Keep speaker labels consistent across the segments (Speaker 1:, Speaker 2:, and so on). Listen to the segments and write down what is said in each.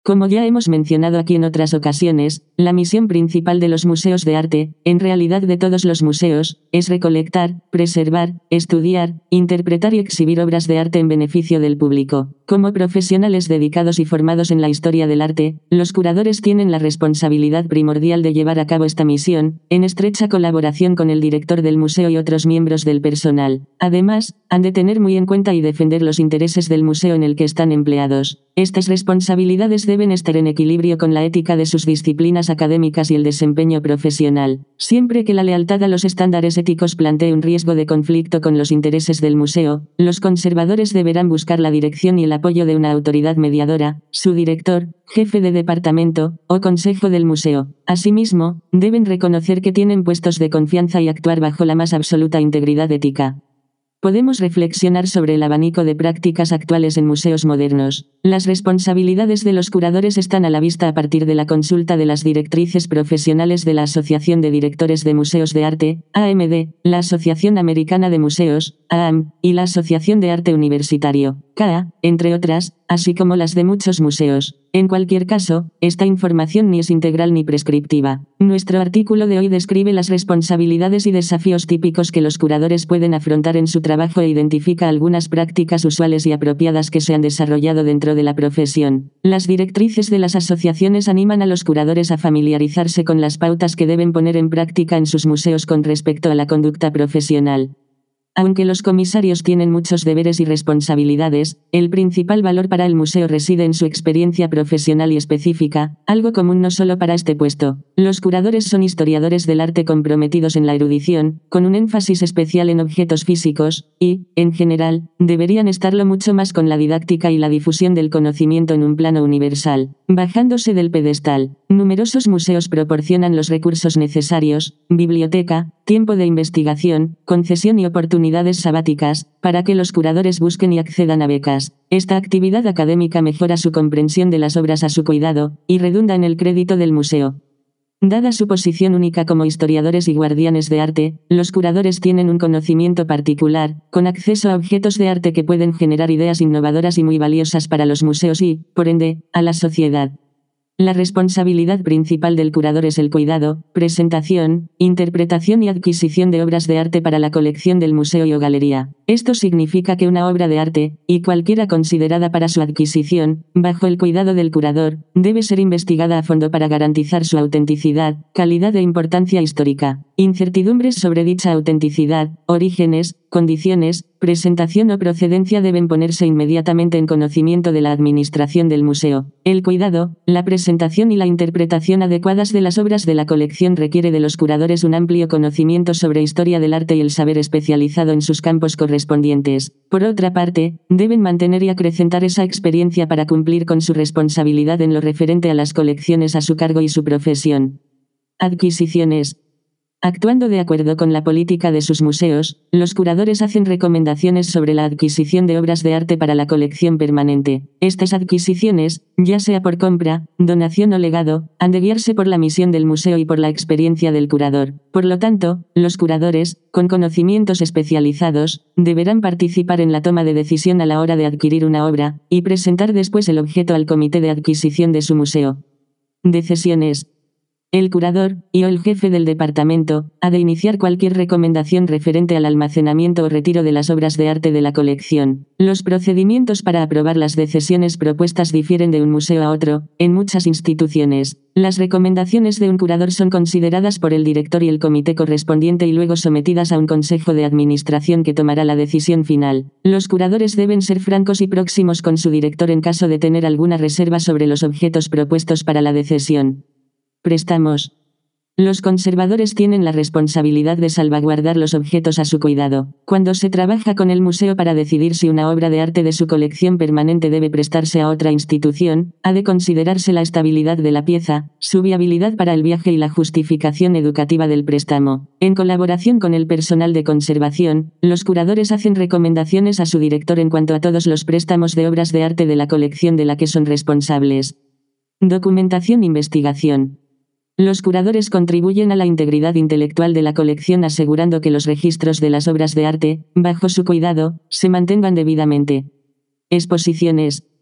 Speaker 1: Como ya hemos mencionado aquí en otras ocasiones, la misión principal de los museos de arte, en realidad de todos los museos, es recolectar, preservar, estudiar, interpretar y exhibir obras de arte en beneficio del público. Como profesionales dedicados y formados en la historia del arte, los curadores tienen la responsabilidad primordial de llevar a cabo esta misión, en estrecha colaboración con el director del museo y otros miembros del personal. Además, han de tener muy en cuenta y defender los intereses del museo en el que están empleados. Estas responsabilidades deben estar en equilibrio con la ética de sus disciplinas académicas y el desempeño profesional. Siempre que la lealtad a los estándares éticos plantee un riesgo de conflicto con los intereses del museo, los conservadores deberán buscar la dirección y el apoyo de una autoridad mediadora, su director, jefe de departamento, o consejo del museo. Asimismo, deben reconocer que tienen puestos de confianza y actuar bajo la más absoluta integridad ética. Podemos reflexionar sobre el abanico de prácticas actuales en museos modernos. Las responsabilidades de los curadores están a la vista a partir de la consulta de las directrices profesionales de la Asociación de Directores de Museos de Arte, AMD, la Asociación Americana de Museos, AAM, y la Asociación de Arte Universitario, CAA, entre otras, así como las de muchos museos. En cualquier caso, esta información ni es integral ni prescriptiva. Nuestro artículo de hoy describe las responsabilidades y desafíos típicos que los curadores pueden afrontar en su trabajo e identifica algunas prácticas usuales y apropiadas que se han desarrollado dentro de la profesión. Las directrices de las asociaciones animan a los curadores a familiarizarse con las pautas que deben poner en práctica en sus museos con respecto a la conducta profesional. Aunque los comisarios tienen muchos deberes y responsabilidades, el principal valor para el museo reside en su experiencia profesional y específica, algo común no solo para este puesto. Los curadores son historiadores del arte comprometidos en la erudición, con un énfasis especial en objetos físicos, y, en general, deberían estarlo mucho más con la didáctica y la difusión del conocimiento en un plano universal. Bajándose del pedestal, numerosos museos proporcionan los recursos necesarios, biblioteca, tiempo de investigación, concesión y oportunidades sabáticas, para que los curadores busquen y accedan a becas. Esta actividad académica mejora su comprensión de las obras a su cuidado, y redunda en el crédito del museo. Dada su posición única como historiadores y guardianes de arte, los curadores tienen un conocimiento particular, con acceso a objetos de arte que pueden generar ideas innovadoras y muy valiosas para los museos y, por ende, a la sociedad. La responsabilidad principal del curador es el cuidado, presentación, interpretación y adquisición de obras de arte para la colección del museo y o galería. Esto significa que una obra de arte, y cualquiera considerada para su adquisición, bajo el cuidado del curador, debe ser investigada a fondo para garantizar su autenticidad, calidad e importancia histórica. Incertidumbres sobre dicha autenticidad, orígenes, condiciones, presentación o procedencia deben ponerse inmediatamente en conocimiento de la administración del museo. El cuidado, la presentación y la interpretación adecuadas de las obras de la colección requiere de los curadores un amplio conocimiento sobre historia del arte y el saber especializado en sus campos correspondientes. Por otra parte, deben mantener y acrecentar esa experiencia para cumplir con su responsabilidad en lo referente a las colecciones a su cargo y su profesión. Adquisiciones. Actuando de acuerdo con la política de sus museos, los curadores hacen recomendaciones sobre la adquisición de obras de arte para la colección permanente. Estas adquisiciones, ya sea por compra, donación o legado, han de guiarse por la misión del museo y por la experiencia del curador. Por lo tanto, los curadores, con conocimientos especializados, deberán participar en la toma de decisión a la hora de adquirir una obra, y presentar después el objeto al comité de adquisición de su museo. Decisiones. El curador, y o el jefe del departamento, ha de iniciar cualquier recomendación referente al almacenamiento o retiro de las obras de arte de la colección. Los procedimientos para aprobar las decisiones propuestas difieren de un museo a otro, en muchas instituciones. Las recomendaciones de un curador son consideradas por el director y el comité correspondiente y luego sometidas a un consejo de administración que tomará la decisión final. Los curadores deben ser francos y próximos con su director en caso de tener alguna reserva sobre los objetos propuestos para la decisión. Préstamos. Los conservadores tienen la responsabilidad de salvaguardar los objetos a su cuidado. Cuando se trabaja con el museo para decidir si una obra de arte de su colección permanente debe prestarse a otra institución, ha de considerarse la estabilidad de la pieza, su viabilidad para el viaje y la justificación educativa del préstamo. En colaboración con el personal de conservación, los curadores hacen recomendaciones a su director en cuanto a todos los préstamos de obras de arte de la colección de la que son responsables. Documentación e investigación. Los curadores contribuyen a la integridad intelectual de la colección asegurando que los registros de las obras de arte, bajo su cuidado, se mantengan debidamente. Exposiciones.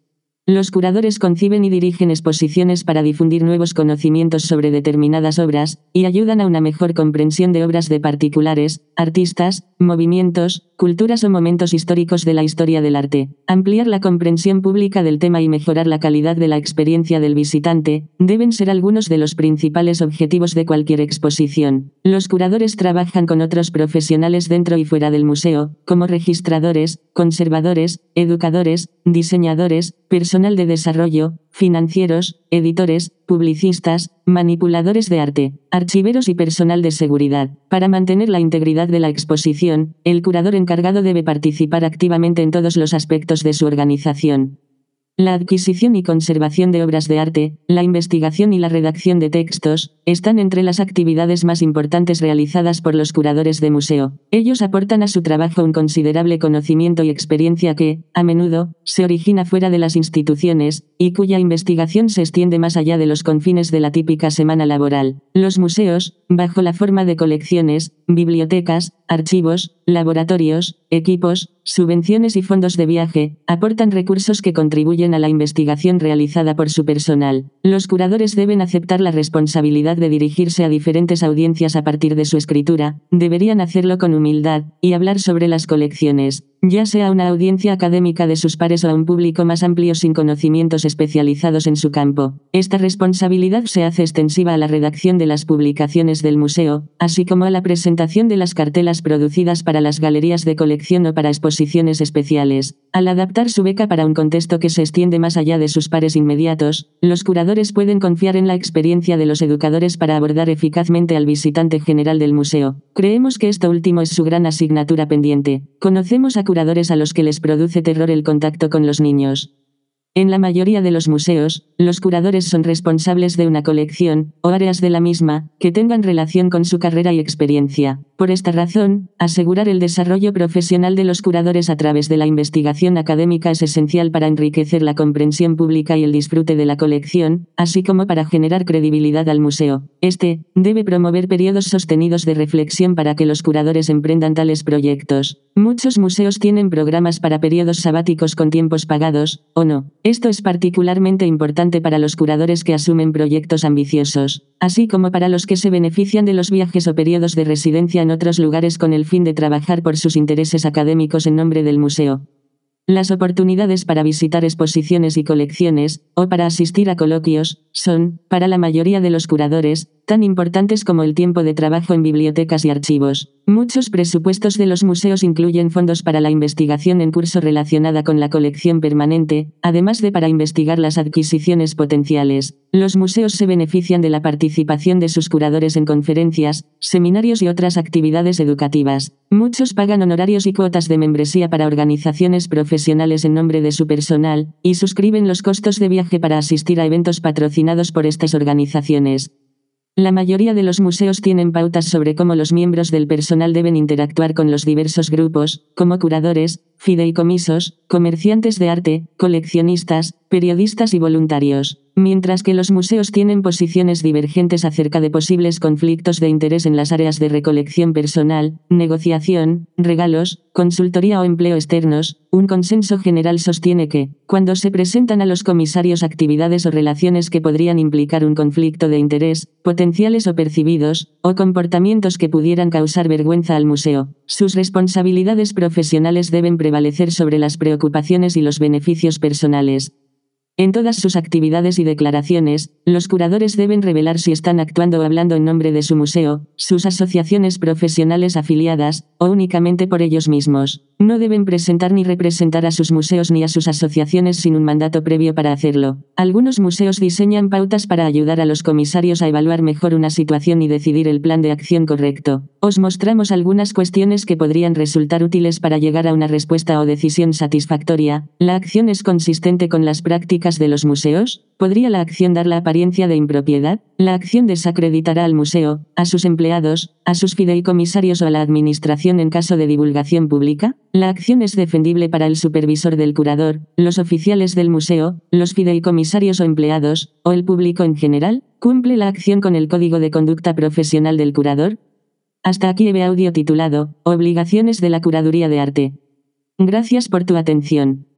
Speaker 1: Los curadores conciben y dirigen exposiciones para difundir nuevos conocimientos sobre determinadas obras, y ayudan a una mejor comprensión de obras de particulares, artistas, movimientos, culturas o momentos históricos de la historia del arte. Ampliar la comprensión pública del tema y mejorar la calidad de la experiencia del visitante, deben ser algunos de los principales objetivos de cualquier exposición. Los curadores trabajan con otros profesionales dentro y fuera del museo, como registradores, conservadores, educadores, diseñadores, personal de desarrollo, financieros, editores, publicistas, manipuladores de arte, archiveros y personal de seguridad. Para mantener la integridad de la exposición, el curador encargado debe participar activamente en todos los aspectos de su organización. La adquisición y conservación de obras de arte, la investigación y la redacción de textos, están entre las actividades más importantes realizadas por los curadores de museo. Ellos aportan a su trabajo un considerable conocimiento y experiencia que, a menudo, se origina fuera de las instituciones, y cuya investigación se extiende más allá de los confines de la típica semana laboral. Los museos, bajo la forma de colecciones, bibliotecas, archivos, laboratorios, equipos, subvenciones y fondos de viaje, aportan recursos que contribuyen a la investigación realizada por su personal. Los curadores deben aceptar la responsabilidad de dirigirse a diferentes audiencias a partir de su escritura, deberían hacerlo con humildad, y hablar sobre las colecciones, ya sea a una audiencia académica de sus pares o a un público más amplio sin conocimientos especializados en su campo. Esta responsabilidad se hace extensiva a la redacción de las publicaciones del museo, así como a la presentación de las cartelas producidas para las galerías de colección o para exposiciones especiales. Al adaptar su beca para un contexto que se extiende más allá de sus pares inmediatos, los curadores pueden confiar en la experiencia de los educadores para abordar eficazmente al visitante general del museo. Creemos que esto último es su gran asignatura pendiente. Conocemos a curadores a los que les produce terror el contacto con los niños. En la mayoría de los museos, los curadores son responsables de una colección, o áreas de la misma, que tengan relación con su carrera y experiencia. Por esta razón, asegurar el desarrollo profesional de los curadores a través de la investigación académica es esencial para enriquecer la comprensión pública y el disfrute de la colección, así como para generar credibilidad al museo. Este debe promover periodos sostenidos de reflexión para que los curadores emprendan tales proyectos. Muchos museos tienen programas para periodos sabáticos con tiempos pagados, o no. Esto es particularmente importante para los curadores que asumen proyectos ambiciosos, así como para los que se benefician de los viajes o periodos de residencia en otros lugares con el fin de trabajar por sus intereses académicos en nombre del museo. Las oportunidades para visitar exposiciones y colecciones, o para asistir a coloquios, son, para la mayoría de los curadores, tan importantes como el tiempo de trabajo en bibliotecas y archivos. Muchos presupuestos de los museos incluyen fondos para la investigación en curso relacionada con la colección permanente, además de para investigar las adquisiciones potenciales. Los museos se benefician de la participación de sus curadores en conferencias, seminarios y otras actividades educativas. Muchos pagan honorarios y cuotas de membresía para organizaciones profesionales en nombre de su personal, y suscriben los costos de viaje para asistir a eventos patrocinados por estas organizaciones. La mayoría de los museos tienen pautas sobre cómo los miembros del personal deben interactuar con los diversos grupos, como curadores, fideicomisos, comerciantes de arte, coleccionistas, periodistas y voluntarios. Mientras que los museos tienen posiciones divergentes acerca de posibles conflictos de interés en las áreas de recolección personal, negociación, regalos, consultoría o empleo externos, un consenso general sostiene que, cuando se presentan a los comisarios actividades o relaciones que podrían implicar un conflicto de interés, potenciales o percibidos, o comportamientos que pudieran causar vergüenza al museo, sus responsabilidades profesionales deben prevalecer sobre las preocupaciones y los beneficios personales. En todas sus actividades y declaraciones, los curadores deben revelar si están actuando o hablando en nombre de su museo, sus asociaciones profesionales afiliadas, o únicamente por ellos mismos. No deben presentar ni representar a sus museos ni a sus asociaciones sin un mandato previo para hacerlo. Algunos museos diseñan pautas para ayudar a los comisarios a evaluar mejor una situación y decidir el plan de acción correcto. Os mostramos algunas cuestiones que podrían resultar útiles para llegar a una respuesta o decisión satisfactoria. ¿La acción es consistente con las prácticas de los museos? ¿Podría la acción dar la apariencia de impropiedad? ¿La acción desacreditará al museo, a sus empleados, a sus fideicomisarios o a la administración en caso de divulgación pública? ¿La acción es defendible para el supervisor del curador, los oficiales del museo, los fideicomisarios o empleados, o el público en general? ¿Cumple la acción con el código de conducta profesional del curador? Hasta aquí el audio titulado, Obligaciones de la curaduría de arte. Gracias por tu atención.